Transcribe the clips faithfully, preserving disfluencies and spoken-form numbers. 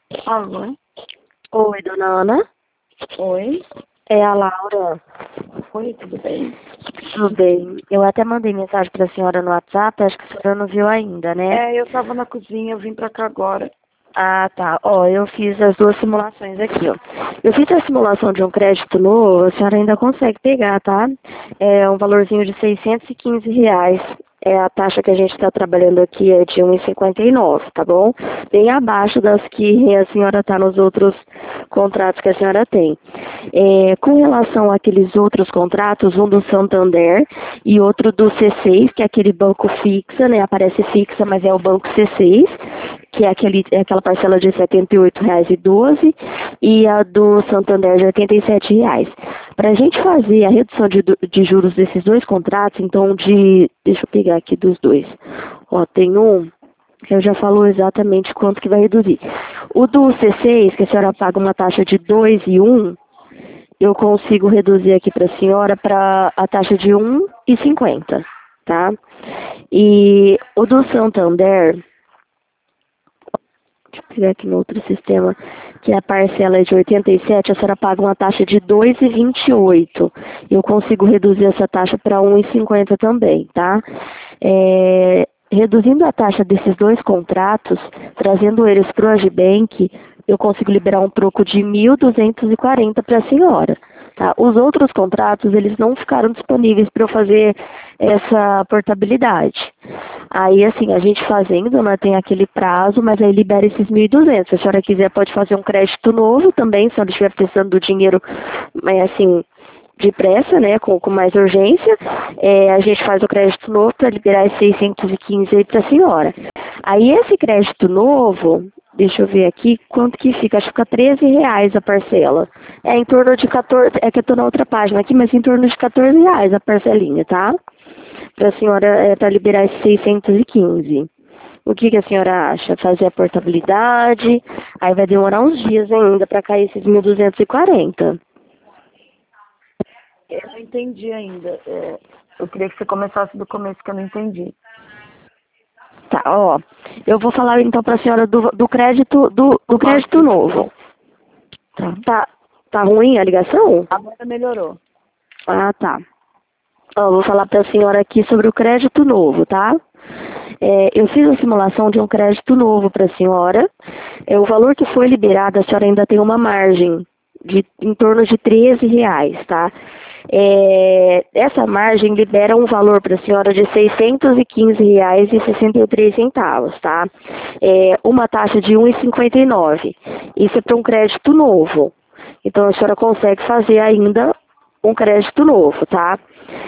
Alô? Oi, dona Ana. Oi? É a Laura. Oi, tudo bem? Tudo bem? Eu até mandei mensagem para a senhora no WhatsApp, acho que a senhora não viu ainda, né? É, eu tava na cozinha, eu vim pra cá agora. Ah, tá. Ó, eu fiz as duas simulações aqui, ó. Eu fiz a simulação de um crédito novo, a senhora ainda consegue pegar, tá? É um valorzinho de seiscentos e quinze reais. É a taxa que a gente está trabalhando aqui é de um e cinquenta e nove, tá bom? Bem abaixo das que a senhora tá nos outros contratos que a senhora tem. É, com relação àqueles outros contratos, um do Santander e outro do C seis, que é aquele banco fixa, né? Aparece fixa, mas é o banco C seis, que é, aquele, é aquela parcela de setenta e oito reais e doze, e a do Santander de oitenta e sete reais. Para a gente fazer a redução de, de juros desses dois contratos, então de, deixa eu pegar aqui dos dois, ó, tem um, eu já falo exatamente quanto que vai reduzir. O do C seis, que a senhora paga uma taxa de dois e um, eu consigo reduzir aqui para a senhora para a taxa de um e cinquenta, tá? E o do Santander, deixa eu pegar aqui no outro sistema, que a parcela é de oitenta e sete, a senhora paga uma taxa de dois e vinte e oito. Eu consigo reduzir essa taxa para um e cinquenta também, tá? É, reduzindo a taxa desses dois contratos, trazendo eles para o Agibank, eu consigo liberar um troco de mil duzentos e quarenta para a senhora. Tá? Os outros contratos, eles não ficaram disponíveis para eu fazer essa portabilidade. Aí, assim, a gente fazendo, né, tem aquele prazo, mas aí libera esses mil e duzentos. Se a senhora quiser, pode fazer um crédito novo também, se a senhora estiver precisando do dinheiro, mas assim, depressa, né, com, com mais urgência. É, a gente faz o crédito novo para liberar esses seiscentos e quinze aí para a senhora. Aí, esse crédito novo, deixa eu ver aqui, quanto que fica? Acho que fica treze reais a parcela. É em torno de quatorze, é que eu tô na outra página aqui, mas em torno de quatorze reais a parcelinha, tá? Para a senhora, é, para liberar esses seiscentos e quinze. O que, que a senhora acha? Fazer a portabilidade, aí vai demorar uns dias ainda para cair esses mil duzentos e quarenta. Eu não entendi ainda. É, eu queria que você começasse do começo, que eu não entendi. Tá, ó. Eu vou falar então para a senhora do, do crédito do, do crédito novo. Tá. Tá, tá ruim a ligação? Agora melhorou. Ah, tá. Ó, vou falar para a senhora aqui sobre o crédito novo, tá? É, eu fiz a simulação de um crédito novo para a senhora. É, o valor que foi liberado, a senhora ainda tem uma margem de em torno de treze reais, tá? É, essa margem libera um valor para a senhora de seiscentos e quinze reais e sessenta e três centavos, tá? É, uma taxa de um e cinquenta e nove. Isso é para um crédito novo. Então a senhora consegue fazer ainda um crédito novo, tá?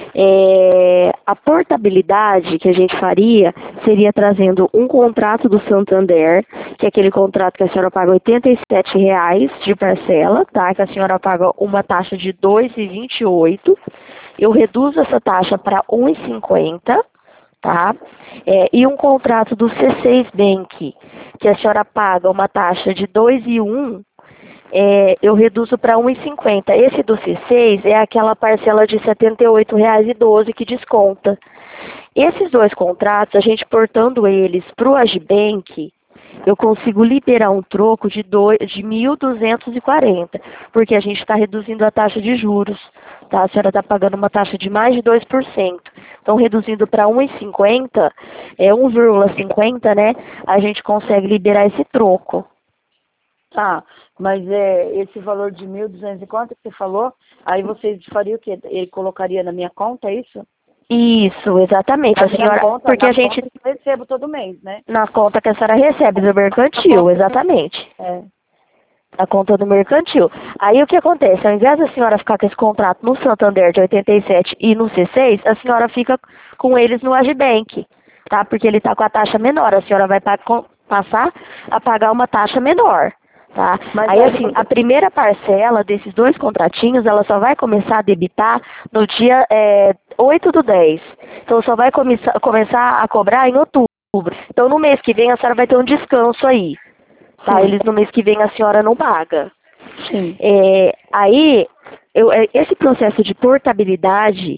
É, a portabilidade que a gente faria seria trazendo um contrato do Santander, que é aquele contrato que a senhora paga oitenta e sete reais de parcela, tá? Que a senhora paga uma taxa de dois e vinte e oito. Eu reduzo essa taxa para um e cinquenta, tá? É, e um contrato do C seis Bank, que a senhora paga uma taxa de dois e um, é, eu reduzo para um e cinquenta. Esse do C seis é aquela parcela de setenta e oito reais e doze que desconta. Esses dois contratos, a gente portando eles para o Agibank, eu consigo liberar um troco de, de mil duzentos e quarenta, porque a gente está reduzindo a taxa de juros. Tá? A senhora está pagando uma taxa de mais de dois por cento. Então, reduzindo para um e cinquenta, é um vírgula cinquenta, né? A gente consegue liberar esse troco. Tá, mas é esse valor de mil e duzentos e quanto que você falou? Aí vocês fariam o quê? Ele colocaria na minha conta, é isso? Isso, exatamente. Na A minha senhora, conta, porque na a gente, conta que eu recebo todo mês, né? na conta que a senhora recebe do Na mercantil, conta. exatamente. É. Na conta do mercantil. Aí o que acontece? Ao invés da senhora ficar com esse contrato no Santander de oitenta e sete e no C seis, a senhora fica com eles no Agibank, tá? Porque ele está com a taxa menor. A senhora vai pa passar a pagar uma taxa menor. Tá? Mas aí, aí assim, você... a primeira parcela desses dois contratinhos, ela só vai começar a debitar no dia é, oito do dez. Então, só vai começar, começar a cobrar em outubro. Então, no mês que vem, a senhora vai ter um descanso aí. Tá? Eles, no mês que vem, a senhora não paga. Sim. É, aí, eu, esse processo de portabilidade,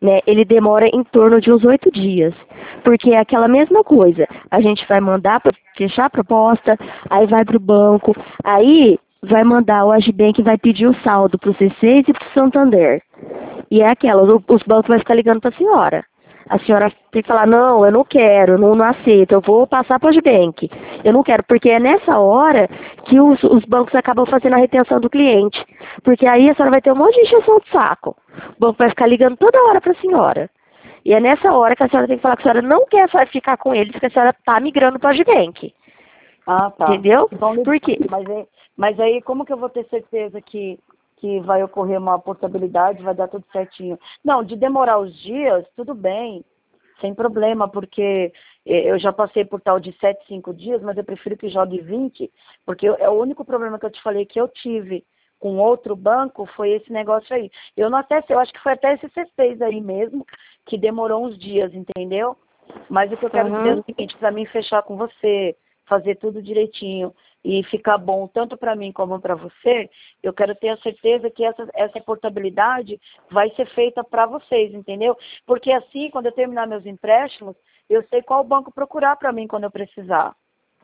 né, ele demora em torno de uns oito dias, porque é aquela mesma coisa, a gente vai mandar para fechar a proposta, aí vai para o banco, aí vai mandar o Agibank vai pedir o saldo para o C seis e para o Santander, e é aquela, os bancos vão ficar ligando para a senhora. A senhora tem que falar, não, eu não quero, não, não aceito, eu vou passar para o Agibank. Eu não quero, porque é nessa hora que os, os bancos acabam fazendo a retenção do cliente. Porque aí a senhora vai ter um monte de encheção de saco. O banco vai ficar ligando toda hora para a senhora. E é nessa hora que a senhora tem que falar que a senhora não quer ficar com eles, que a senhora está migrando para o Agibank. Ah, tá. Entendeu? Então, Por quê? Mas, aí, mas aí como que eu vou ter certeza que, que vai ocorrer uma portabilidade, vai dar tudo certinho? Não, de demorar os dias, tudo bem, sem problema, porque eu já passei por tal de sete, cinco dias, mas eu prefiro que jogue vinte, porque é o único problema que eu te falei que eu tive com outro banco foi esse negócio aí. Eu não acessei, eu acho que foi até esse C seis aí mesmo, que demorou uns dias, entendeu? Mas o que eu quero Uhum. dizer é o seguinte, para mim fechar com você, fazer tudo direitinho e ficar bom tanto para mim como para você, eu quero ter a certeza que essa, essa portabilidade vai ser feita para vocês, entendeu? Porque assim, quando eu terminar meus empréstimos, eu sei qual banco procurar para mim quando eu precisar.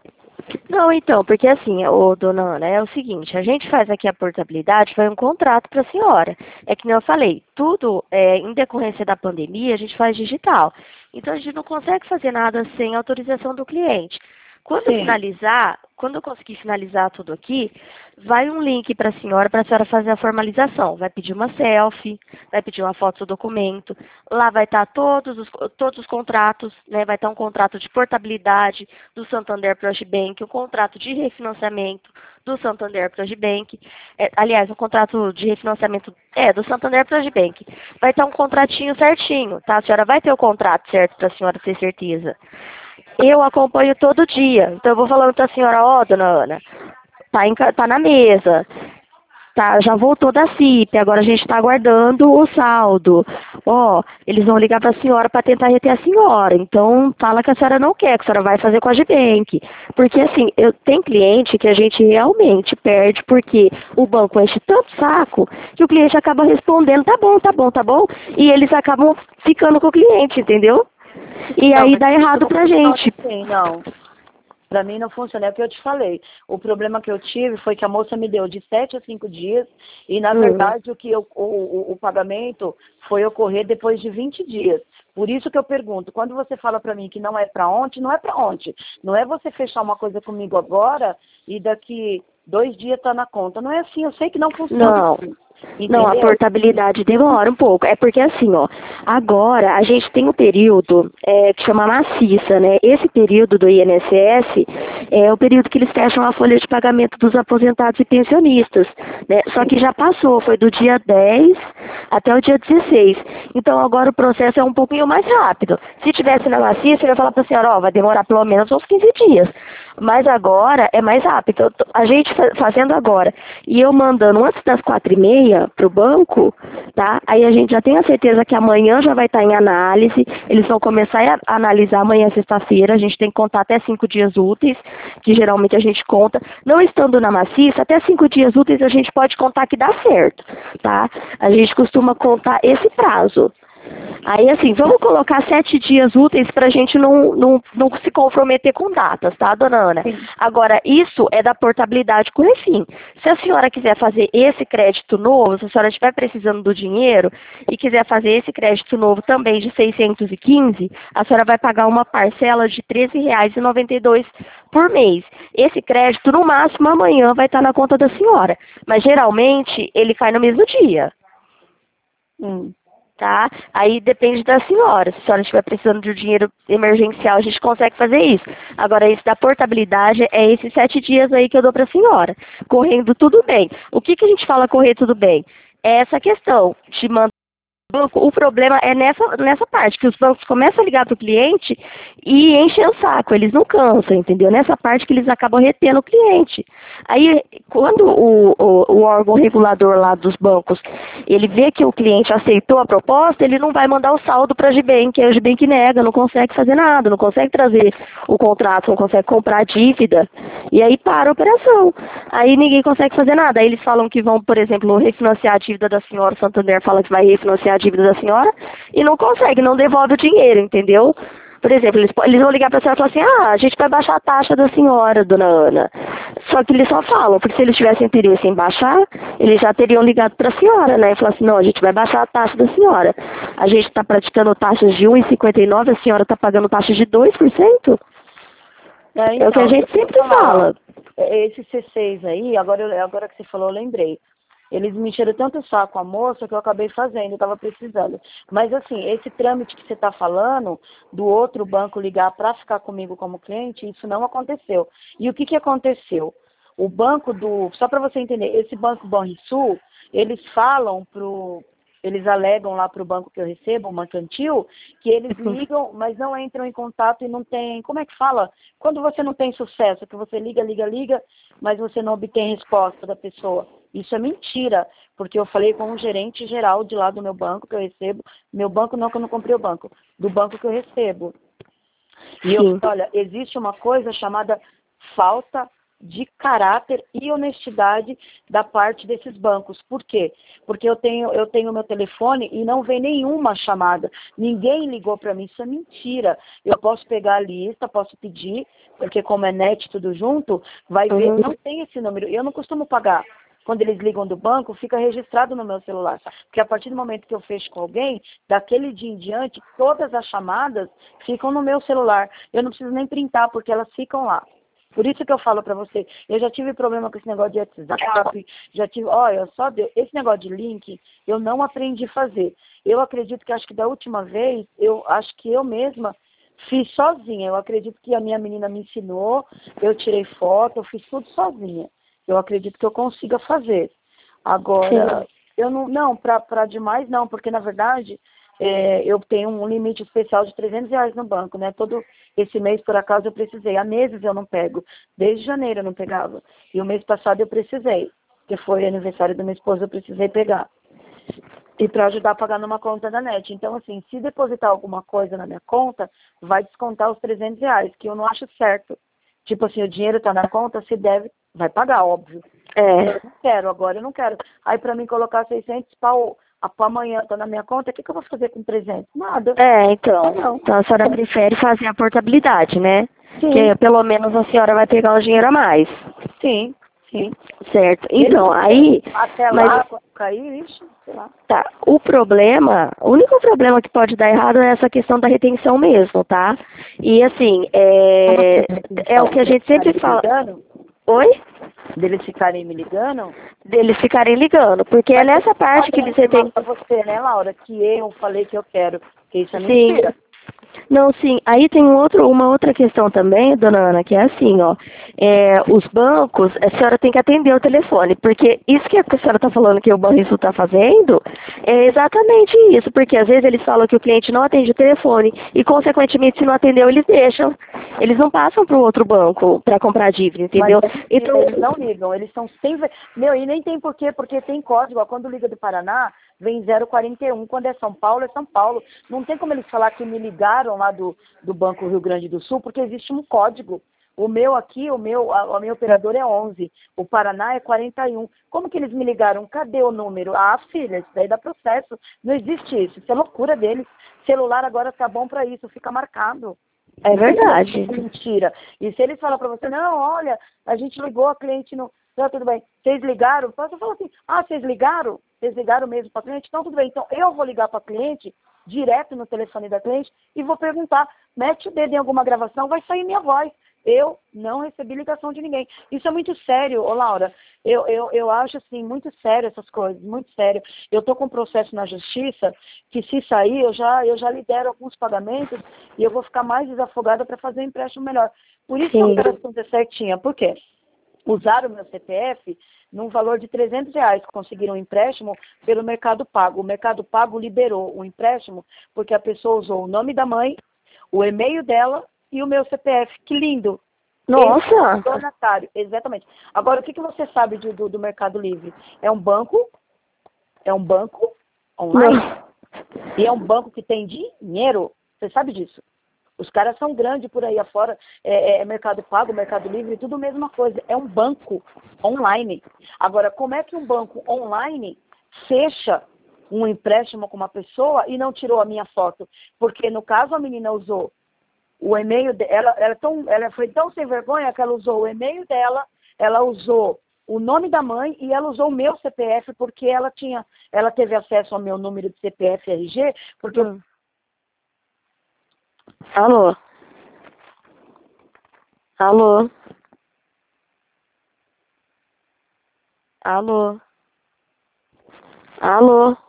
Não, então, porque assim, ô, dona Ana, é o seguinte, a gente faz aqui a portabilidade, foi um contrato para a senhora. É que nem eu falei, tudo é, em decorrência da pandemia, a gente faz digital. Então a gente não consegue fazer nada sem autorização do cliente. Quando Sim. finalizar, quando eu conseguir finalizar tudo aqui, vai um link para a senhora, para a senhora fazer a formalização. Vai pedir uma selfie, vai pedir uma foto do documento. Lá vai estar todos os, todos os contratos, né? Vai estar um contrato de portabilidade do Santander para o Agibank, um contrato de refinanciamento do Santander para o Agibank. É, aliás, um contrato de refinanciamento é, do Santander para o Agibank. Vai estar um contratinho certinho, tá? A senhora vai ter o contrato certo para a senhora ter certeza. Eu acompanho todo dia, então eu vou falando para a senhora, ó, oh, dona Ana, tá, em, tá na mesa, tá, já voltou da C I P, agora a gente está aguardando o saldo. Ó, oh, eles vão ligar para a senhora para tentar reter a senhora, então fala que a senhora não quer, que a senhora vai fazer com a Agibank. Porque assim, eu tenho cliente que a gente realmente perde, porque o banco enche tanto saco, que o cliente acaba respondendo, tá bom, tá bom, tá bom, e eles acabam ficando com o cliente, entendeu? E Não, aí mas dá errado pra gente. Assim, não. Para mim não funciona, é o que eu te falei. O problema que eu tive foi que a moça me deu de sete a cinco dias e, na Hum. verdade, o, que eu, o, o, o pagamento foi ocorrer depois de vinte dias. Por isso que eu pergunto, quando você fala para mim que não é para ontem, não é para ontem. Não é você fechar uma coisa comigo agora e daqui dois dias tá na conta. Não é assim, eu sei que não funciona Não. assim. Não, a Entendeu? portabilidade demora um pouco. É porque assim, ó, agora a gente tem um período é, que chama maciça, né? Esse período do I N S S é o período que eles fecham a folha de pagamento dos aposentados e pensionistas, né? Só que já passou, foi do dia dez até o dia dezesseis. Então agora o processo é um pouquinho mais rápido. Se tivesse na maciça, eu ia falar pra senhora, ó, vai demorar pelo menos uns quinze dias. Mas agora é mais rápido. A gente fazendo agora e eu mandando antes das quatro e meia para o banco, tá? Aí a gente já tem a certeza que amanhã já vai estar em análise. Eles vão começar a analisar amanhã, sexta-feira. A gente tem que contar até cinco dias úteis, que geralmente a gente conta. Não estando na maciça, até cinco dias úteis a gente pode contar que dá certo, tá? A gente costuma contar esse prazo. Aí, assim, vamos colocar sete dias úteis para a gente não, não, não se comprometer com datas, tá, dona Ana? Sim. Agora, isso é da portabilidade com o Refim. Se a senhora quiser fazer esse crédito novo, se a senhora estiver precisando do dinheiro e quiser fazer esse crédito novo também de seiscentos e quinze, a senhora vai pagar uma parcela de treze reais e noventa e dois centavos por mês. Esse crédito, no máximo, amanhã vai estar na conta da senhora. Mas, geralmente, ele cai no mesmo dia. Hum. Tá? Aí depende da senhora. Se a senhora estiver precisando de um dinheiro emergencial, a gente consegue fazer isso. Agora, esse da portabilidade é esses sete dias aí que eu dou para a senhora. Correndo tudo bem. O que, que a gente fala correr tudo bem? É essa questão de manter banco, o problema é nessa, nessa parte, que os bancos começam a ligar para o cliente e enchem o saco, eles não cansam, entendeu? Nessa parte que eles acabam retendo o cliente. Aí, quando o, o, o órgão regulador lá dos bancos, ele vê que o cliente aceitou a proposta, ele não vai mandar o saldo para a Agibank, a Agibank nega, não consegue fazer nada, não consegue trazer o contrato, não consegue comprar a dívida, e aí para a operação. Aí ninguém consegue fazer nada. Aí eles falam que vão, por exemplo, refinanciar a dívida da senhora, o Santander fala que vai refinanciar a dívida da senhora e não consegue, não devolve o dinheiro, entendeu? Por exemplo, eles, eles vão ligar para a senhora e falar assim, ah, a gente vai baixar a taxa da senhora, dona Ana. Só que eles só falam, porque se eles tivessem interesse em baixar, eles já teriam ligado para a senhora, né? E falar assim, não, a gente vai baixar a taxa da senhora. A gente está praticando taxas de um vírgula cinquenta e nove, a senhora está pagando taxas de dois por cento? É, então, é o que a gente sempre fala. Esse C seis aí, agora, eu, agora que você falou, eu lembrei. Eles me encheram tanto o saco a moça que eu acabei fazendo, eu estava precisando. Mas assim, esse trâmite que você está falando, do outro banco ligar para ficar comigo como cliente, isso não aconteceu. E o que, que aconteceu? O banco do, só para você entender, esse banco Banrisul, eles falam pro, eles alegam lá para o banco que eu recebo, o mercantil, que eles ligam, mas não entram em contato e não tem, como é que fala? Quando você não tem sucesso, que você liga, liga, liga, mas você não obtém resposta da pessoa. Isso é mentira, porque eu falei com o gerente geral de lá do meu banco que eu recebo, meu banco não, que eu não comprei o banco, do banco que eu recebo. E eu falei, olha, existe uma coisa chamada falta de caráter e honestidade da parte desses bancos. Por quê? Porque eu tenho eu tenho meu telefone e não vem nenhuma chamada. Ninguém ligou para mim, isso é mentira. Eu posso pegar a lista, posso pedir, porque como é net tudo junto, vai ver, não tem esse número. Eu não costumo pagar. Quando eles ligam do banco, fica registrado no meu celular. Porque a partir do momento que eu fecho com alguém, daquele dia em diante, todas as chamadas ficam no meu celular. Eu não preciso nem printar, porque elas ficam lá. Por isso que eu falo pra você, eu já tive problema com esse negócio de WhatsApp, já tive, olha, só Deus, esse negócio de link, eu não aprendi a fazer. Eu acredito que acho que da última vez, eu acho que eu mesma fiz sozinha. Eu acredito que a minha menina me ensinou, eu tirei foto, eu fiz tudo sozinha. Eu acredito que eu consiga fazer. Agora, Sim. eu não, não, pra, pra demais não, porque na verdade, é, eu tenho um limite especial de trezentos reais no banco, né? Todo esse mês, por acaso, eu precisei. Há meses eu não pego. Desde janeiro eu não pegava. E o mês passado eu precisei, que foi aniversário do meu esposo, eu precisei pegar. E para ajudar a pagar numa conta da net. Então, assim, se depositar alguma coisa na minha conta, vai descontar os trezentos reais, que eu não acho certo. Tipo assim, o dinheiro está na conta, se deve, vai pagar, óbvio. É. Eu não quero, agora eu não quero. Aí para mim colocar seiscentos pau para amanhã tá na minha conta, o que, que eu vou fazer com trezentos? Nada. É, então. Não. Então a senhora prefere fazer a portabilidade, né? Sim. Que pelo menos a senhora vai pegar o dinheiro a mais. Sim, sim. Certo. Então, aí... Até mas, lá, quando cair, ixi, sei lá. Tá. O problema, o único problema que pode dar errado é essa questão da retenção mesmo, tá? E assim, é, é o que a gente sempre fala. Oi? Deles ficarem me ligando? Deles ficarem ligando, porque é nessa parte que eles retêm... Pra você, né, Laura, que eu falei que eu quero, que isso é mentira. Sim. Não, sim. Aí tem um outro, uma outra questão também, dona Ana, que é assim, ó. É, os bancos, a senhora tem que atender o telefone, porque isso que a senhora está falando que o Banrisul está fazendo é exatamente isso, porque às vezes eles falam que o cliente não atende o telefone e, consequentemente, se não atendeu, eles deixam. Eles não passam para o outro banco para comprar dívida, entendeu? Mas, então eles não ligam, eles são sempre... Meu, e nem tem porquê, porque tem código. Ó, quando liga do Paraná, vem zero quarenta e um. Quando é São Paulo, é São Paulo. Não tem como eles falar que me ligaram lá do, do Banco Rio Grande do Sul, porque existe um código. O meu aqui, o meu, a, a minha operadora é onze. O Paraná é quarenta e um. Como que eles me ligaram? Cadê o número? Ah, filha, isso daí dá processo. Não existe isso. Isso é loucura deles. Celular agora tá bom para isso, fica marcado. É verdade. É mentira. E se eles falam para você, não, olha, a gente ligou, a cliente não... Não, tudo bem. Vocês ligaram? Você fala assim, ah, vocês ligaram? Vocês ligaram mesmo para a cliente? Então, tudo bem. Então, eu vou ligar para a cliente, direto no telefone da cliente, e vou perguntar, mete o dedo em alguma gravação, vai sair minha voz. Eu não recebi ligação de ninguém. Isso é muito sério, ô Laura. Eu, eu, eu acho, assim, muito sério essas coisas, muito sério. Eu estou com um processo na justiça que, se sair, eu já, eu já lidero alguns pagamentos e eu vou ficar mais desafogada para fazer um empréstimo melhor. Por isso Sim. que eu quero responder certinha. Por quê? Usaram o meu C P F num valor de trezentos reais, conseguiram um empréstimo pelo Mercado Pago. O Mercado Pago liberou o empréstimo porque a pessoa usou o nome da mãe, o e-mail dela e o meu C P F. Que lindo! Nossa! Donatário, exatamente. Agora, o que, que você sabe de, do, do Mercado Livre? É um banco, é um banco online Não. e é um banco que tem dinheiro. Você sabe disso? Os caras são grandes por aí afora, é, é Mercado Pago, Mercado Livre, tudo a mesma coisa. É um banco online. Agora, como é que um banco online fecha um empréstimo com uma pessoa e não tirou a minha foto. Porque, no caso, a menina usou o e-mail dela, ela, tão, ela foi tão sem vergonha que ela usou o e-mail dela, ela usou o nome da mãe e ela usou o meu C P F porque ela tinha, ela teve acesso ao meu número de C P F R G, porque Hum. Alô? Alô? Alô? Alô?